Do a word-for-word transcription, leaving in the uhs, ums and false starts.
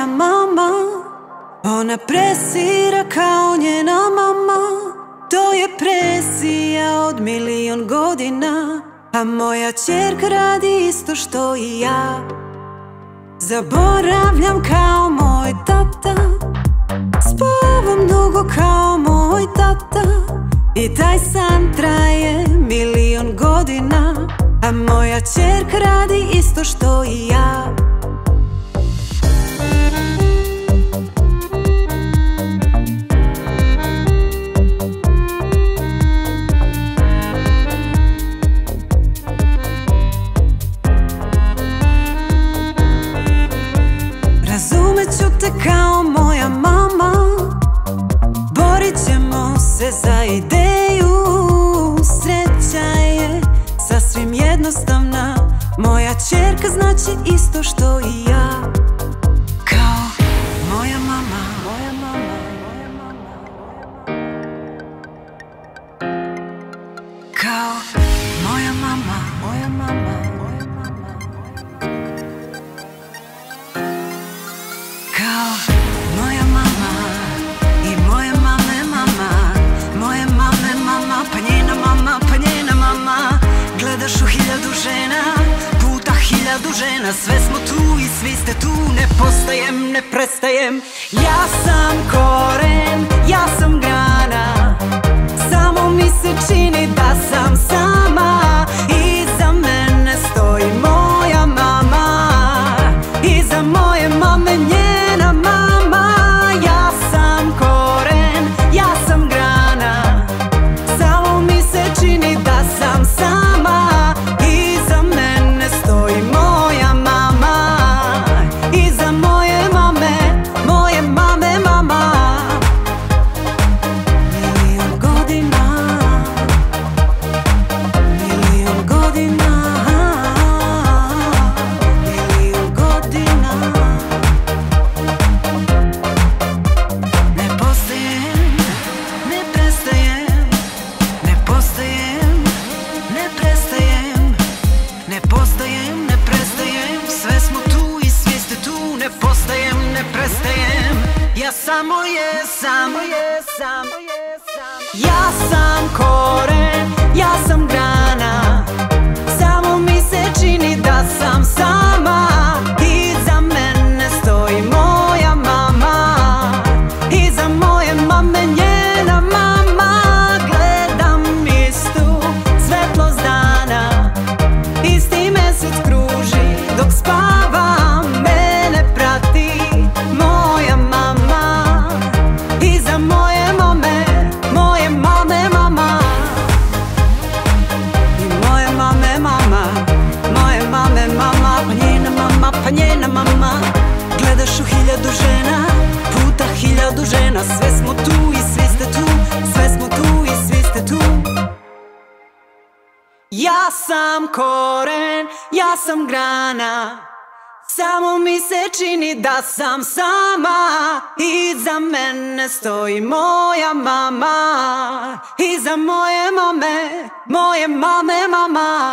moja mama. Ona presira kao njena mama. To je presija od milion godina. A moja ćerka radi isto što i ja. Zaboravljam kao moj tata. Spavam dugo kao moj tata. I taj san traje milion godina. A moja ćerka radi isto što i ja. Razumeću te kao moja mama. Borit ćemo se za ideju. Sreća je sasvim jednostavna. Moja ćerka znači isto što i ja. Kao moja mama. Moja mama, moja mama. Kao moja mama. Moja mama, moja mama. Kao moja mama i moje mame mama. Moje mame mama, pa njena mama, pa njena mama. Gledaš u hiljadu žena, puta hiljadu žena. Sve smo tu i svi ste tu, ne postajem, ne prestajem. Ja sam koren, ja sam grana. Samo mi se čini da sam sama. Iza mene stoji moja mama. Iza moje mame njena mama. Ja sam koren, ja sam grana. Samo mi se čini da sam sama. Iza mene stoji moja mama. Iza moje mame, moje mame mama. Milion godina. Milion godina. Milion godina. Ne postajem, ne prestajem. Ne postajem, ne prestajem. Ne postajem, ne prestajem. Sve smo tu i svi ste tu. Ne postajem, ne prestajem. Ja samo jesam. Ja sam koren, ja sam grana. Samo mi se čini da sam sama. Iza mene stoji moja mama. Iza moje mame njena mama. Gledam istu svetlost dana. Isti mesec kruži dok spavam. Mene prati moja mama. Iza moje mame, moje mame mama. I moje mame mama. Moje mame mama, pa njena mama, pa njena mama. Gledaš u hiljadu žena, puta hiljadu žena. Sve smo tu i svi ste tu. Sve smo tu i svi ste tu. Ja sam koren, ja sam grana. Samo mi se čini da sam sama. Iza mene stoji moja mama. Iza moje mame, moje mame mama.